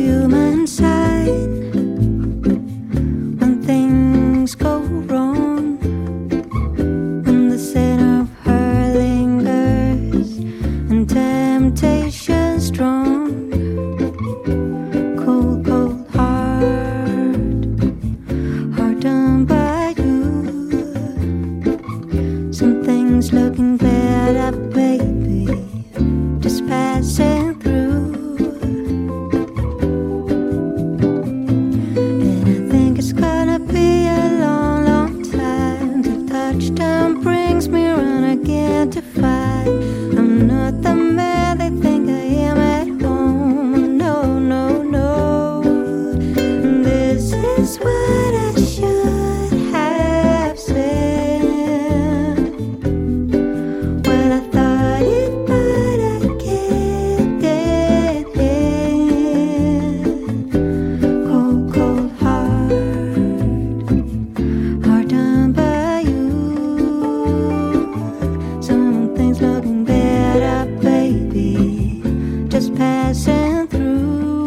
human sign when things go wrong, when the sin of her lingers and temptation strong. Cold, cold heart, heart done by you. Some things looking better, baby, just passing through. And I think it's gonna be a long, long time till touchdown brings me around again to find I'm not the man they think I am at home. No, no, no. This is what I should have said. Well, I thought it, but I kept it hid. Cold, cold heart, heart done by you. Some things looking better, baby, just passing through.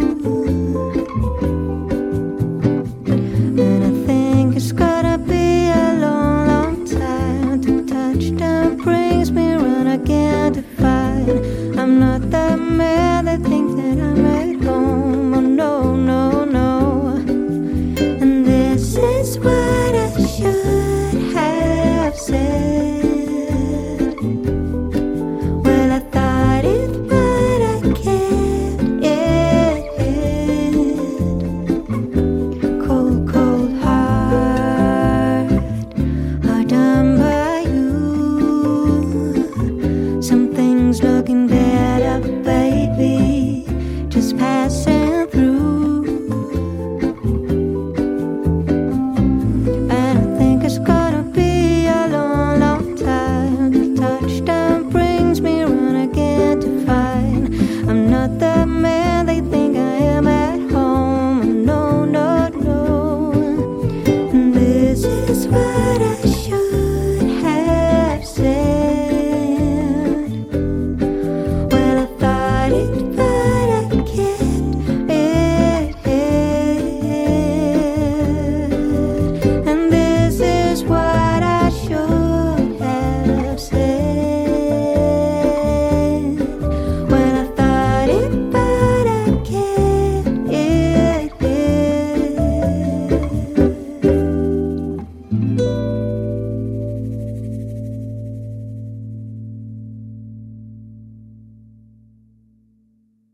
And I think it's gonna be a long, long time till touchdown brings me around again to find I'm not the man that thinks that I'm at home. Oh, no, no, no. And this is what I should have said. Well, I thought it, but I kept it hid. Cold, cold heart, heart done by you. Some things looking better, baby, just passing through.